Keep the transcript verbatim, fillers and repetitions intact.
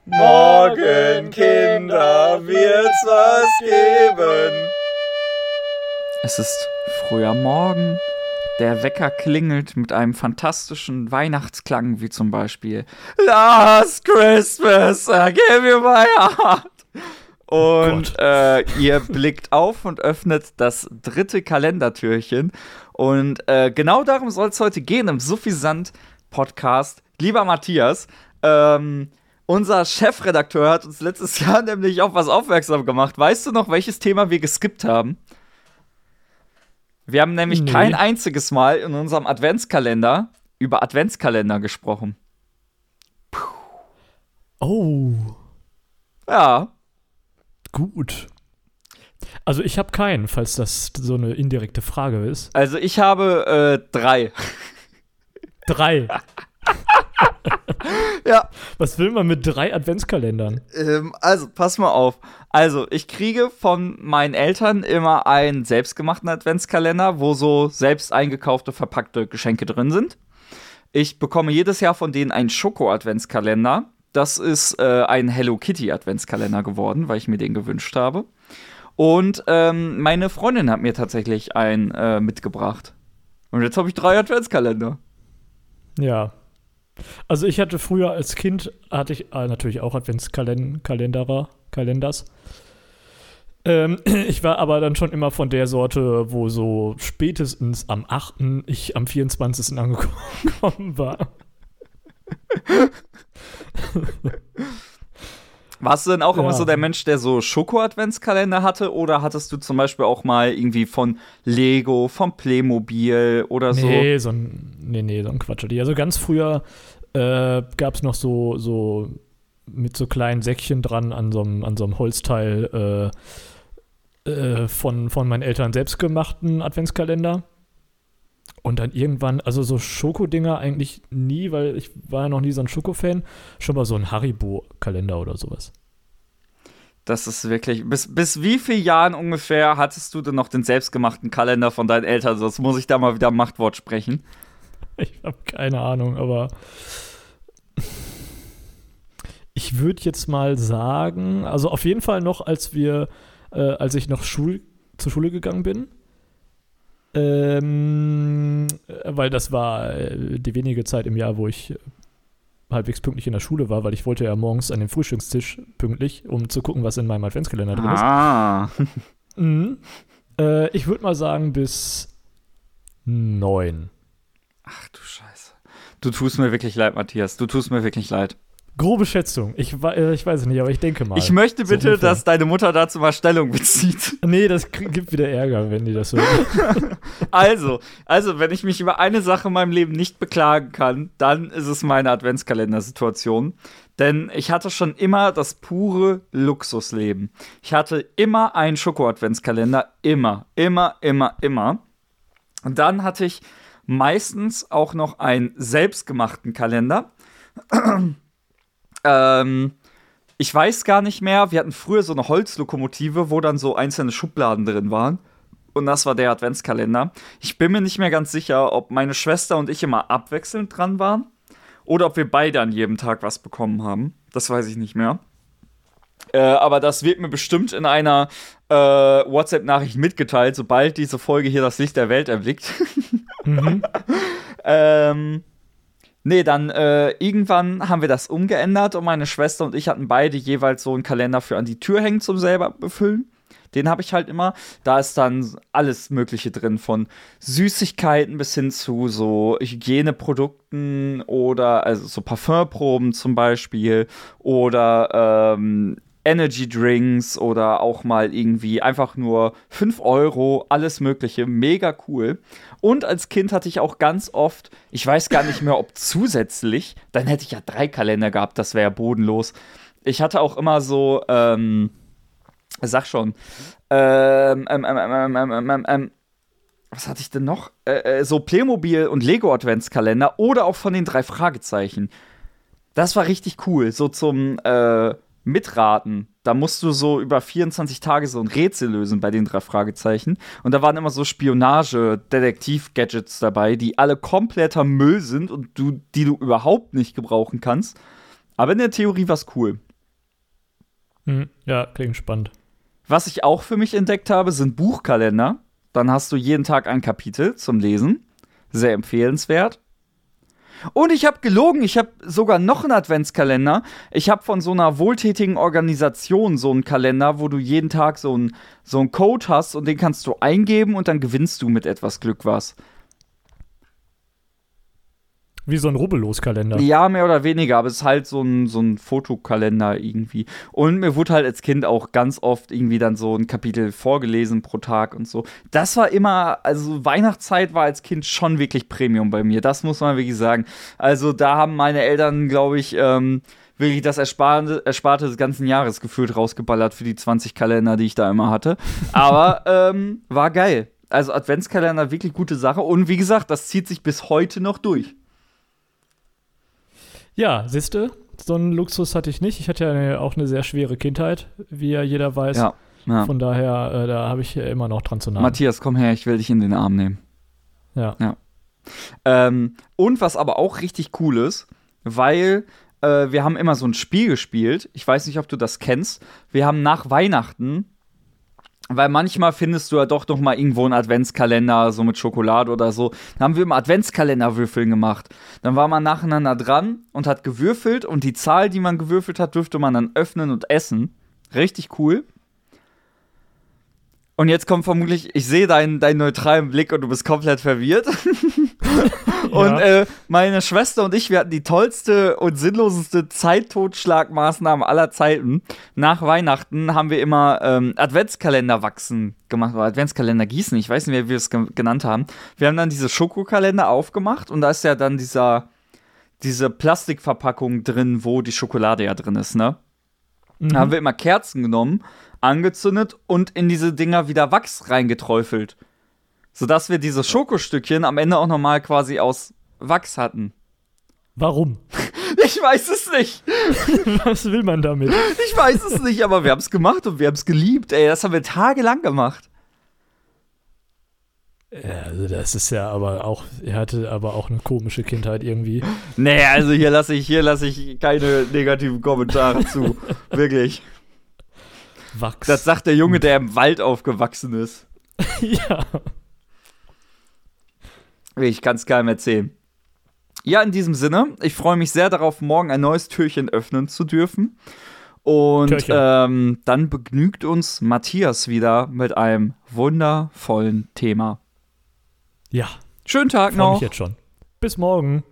Morgen, Kinder, wird's was geben. Es ist früher Morgen. Der Wecker klingelt mit einem fantastischen Weihnachtsklang, wie zum Beispiel Last Christmas, I gave you my heart. Und oh äh, ihr blickt auf und öffnet das dritte Kalendertürchen. Und äh, genau darum soll es heute gehen im Suffisant-Podcast. Lieber Matthias, ähm, unser Chefredakteur hat uns letztes Jahr nämlich auf was aufmerksam gemacht. Weißt du noch, welches Thema wir geskippt haben? Wir haben nämlich nee. kein einziges Mal in unserem Adventskalender über Adventskalender gesprochen. Puh. Oh. Ja. Gut. Also ich habe keinen, falls das so eine indirekte Frage ist. Also ich habe äh, drei. Drei? Ja. Was will man mit drei Adventskalendern? Ähm, also, pass mal auf. Also, ich kriege von meinen Eltern immer einen selbstgemachten Adventskalender, wo so selbst eingekaufte, verpackte Geschenke drin sind. Ich bekomme jedes Jahr von denen einen Schoko-Adventskalender. Das ist äh, ein Hello Kitty-Adventskalender geworden, weil ich mir den gewünscht habe. Und ähm, meine Freundin hat mir tatsächlich einen äh, mitgebracht. Und jetzt habe ich drei Adventskalender. Ja. Also ich hatte früher als Kind, hatte ich äh, natürlich auch Adventskalender, Kalenders. Ähm, ich war aber dann schon immer von der Sorte, wo so spätestens am achten ich am vierundzwanzigsten angekommen war. Warst du denn auch ja. immer so der Mensch, der so Schoko-Adventskalender hatte? Oder hattest du zum Beispiel auch mal irgendwie von Lego, von Playmobil oder so? Nee, so ein, nee, nee, so ein Quatsch. Also ganz früher äh, gab es noch so, so mit so kleinen Säckchen dran an so einem, an so einem Holzteil äh, äh, von, von meinen Eltern selbstgemachten Adventskalender. Und dann irgendwann, also so Schokodinger eigentlich nie, weil ich war ja noch nie so ein Schoko-Fan, schon mal so ein Haribo-Kalender oder sowas. Das ist wirklich, bis, bis wie vielen Jahren ungefähr hattest du denn noch den selbstgemachten Kalender von deinen Eltern? Sonst muss ich da mal wieder Machtwort sprechen. Ich habe keine Ahnung, aber ich würde jetzt mal sagen, also auf jeden Fall noch, als wir, äh, als ich noch Schul- zur Schule gegangen bin, Ähm, weil das war äh, die wenige Zeit im Jahr, wo ich äh, halbwegs pünktlich in der Schule war, weil ich wollte ja morgens an den Frühstückstisch pünktlich, um zu gucken, was in meinem Adventskalender drin ist. Ah. mhm. äh, ich würde mal sagen bis neun. Ach du Scheiße. Du tust mir wirklich leid, Matthias. Du tust mir wirklich leid. Grobe Schätzung. Ich, äh, ich weiß es nicht, aber ich denke mal. Ich möchte bitte, so dass deine Mutter dazu mal Stellung bezieht. Nee, das k- gibt wieder Ärger, wenn die das so. Also, also, wenn ich mich über eine Sache in meinem Leben nicht beklagen kann, dann ist es meine Adventskalender-Situation. Denn ich hatte schon immer das pure Luxusleben. Ich hatte immer einen Schoko-Adventskalender. Immer, immer, immer, immer. Und dann hatte ich meistens auch noch einen selbstgemachten Kalender. Ähm, ich weiß gar nicht mehr, wir hatten früher so eine Holzlokomotive, wo dann so einzelne Schubladen drin waren. Und das war der Adventskalender. Ich bin mir nicht mehr ganz sicher, ob meine Schwester und ich immer abwechselnd dran waren oder ob wir beide an jedem Tag was bekommen haben. Das weiß ich nicht mehr. Äh, aber das wird mir bestimmt in einer äh, WhatsApp-Nachricht mitgeteilt, sobald diese Folge hier das Licht der Welt erblickt. mhm. ähm... Nee, dann äh, irgendwann haben wir das umgeändert und meine Schwester und ich hatten beide jeweils so einen Kalender für an die Tür hängen zum selber befüllen. Den habe ich halt immer. Da ist dann alles Mögliche drin, von Süßigkeiten bis hin zu so Hygieneprodukten oder also so Parfümproben zum Beispiel oder ähm, Energy Drinks oder auch mal irgendwie einfach nur fünf Euro, alles Mögliche, mega cool. Und als Kind hatte ich auch ganz oft, ich weiß gar nicht mehr, ob zusätzlich, dann hätte ich ja drei Kalender gehabt, das wäre ja bodenlos. Ich hatte auch immer so, ähm, sag schon, ähm, ähm, ähm, ähm, ähm, ähm, ähm, was hatte ich denn noch? Äh, äh, so Playmobil und Lego Adventskalender oder auch von den drei Fragezeichen. Das war richtig cool, so zum, äh, Mitraten. Da musst du so über vierundzwanzig Tage so ein Rätsel lösen bei den drei Fragezeichen. Und da waren immer so Spionage-Detektiv-Gadgets dabei, die alle kompletter Müll sind und du, die du überhaupt nicht gebrauchen kannst. Aber in der Theorie war's cool. Hm, ja, klingt spannend. Was ich auch für mich entdeckt habe, sind Buchkalender. Dann hast du jeden Tag ein Kapitel zum Lesen. Sehr empfehlenswert. Und ich habe gelogen, ich habe sogar noch einen Adventskalender. Ich habe von so einer wohltätigen Organisation so einen Kalender, wo du jeden Tag so einen so einen Code hast und den kannst du eingeben und dann gewinnst du mit etwas Glück was. Wie so ein Rubbellos-Kalender. Ja, mehr oder weniger, aber es ist halt so ein, so ein Fotokalender irgendwie. Und mir wurde halt als Kind auch ganz oft irgendwie dann so ein Kapitel vorgelesen pro Tag und so. Das war immer, also Weihnachtszeit war als Kind schon wirklich Premium bei mir, das muss man wirklich sagen. Also da haben meine Eltern, glaube ich, ähm, wirklich das Ersparte, Ersparte des ganzen Jahres gefühlt rausgeballert für die zwanzig Kalender, die ich da immer hatte. Aber ähm, war geil. Also Adventskalender, wirklich gute Sache. Und wie gesagt, das zieht sich bis heute noch durch. Ja, siehste, so einen Luxus hatte ich nicht. Ich hatte ja eine, auch eine sehr schwere Kindheit, wie ja jeder weiß. Ja, ja. Von daher, äh, da habe ich immer noch dran zu nagen. Matthias, komm her, ich will dich in den Arm nehmen. Ja. ja. Ähm, und was aber auch richtig cool ist, weil äh, wir haben immer so ein Spiel gespielt. Ich weiß nicht, ob du das kennst. Wir haben nach Weihnachten, weil manchmal findest du ja doch noch mal irgendwo einen Adventskalender, so mit Schokolade oder so. Dann haben wir immer Adventskalenderwürfeln gemacht. Dann war man nacheinander dran und hat gewürfelt und die Zahl, die man gewürfelt hat, dürfte man dann öffnen und essen. Richtig cool. Und jetzt kommt vermutlich, ich sehe deinen, deinen neutralen Blick und du bist komplett verwirrt. Und Ja. äh, meine Schwester und ich, wir hatten die tollste und sinnloseste Zeittotschlagmaßnahme aller Zeiten. Nach Weihnachten haben wir immer ähm, Adventskalender wachsen gemacht, oder Adventskalender gießen, ich weiß nicht, wie wir es ge- genannt haben. Wir haben dann diese Schokokalender aufgemacht und da ist ja dann dieser, diese Plastikverpackung drin, wo die Schokolade ja drin ist, ne? Mhm. Da haben wir immer Kerzen genommen, angezündet und in diese Dinger wieder Wachs reingeträufelt. Sodass wir diese Schokostückchen am Ende auch nochmal quasi aus Wachs hatten. Warum? Ich weiß es nicht. Was will man damit? Ich weiß es nicht, aber wir haben es gemacht und wir haben es geliebt. Ey, das haben wir tagelang gemacht. Ja, also das ist ja aber auch, er hatte aber auch eine komische Kindheit irgendwie. Nee, also hier lasse ich, hier lasse ich keine negativen Kommentare zu. Wirklich. Wachs. Das sagt der Junge, der im Wald aufgewachsen ist. Ja. Ich kann es keinem erzählen. Ja, in diesem Sinne, ich freue mich sehr darauf, morgen ein neues Türchen öffnen zu dürfen. Und ähm, dann begnügt uns Matthias wieder mit einem wundervollen Thema. Ja. Schönen Tag Freu noch. mich jetzt schon. Bis morgen.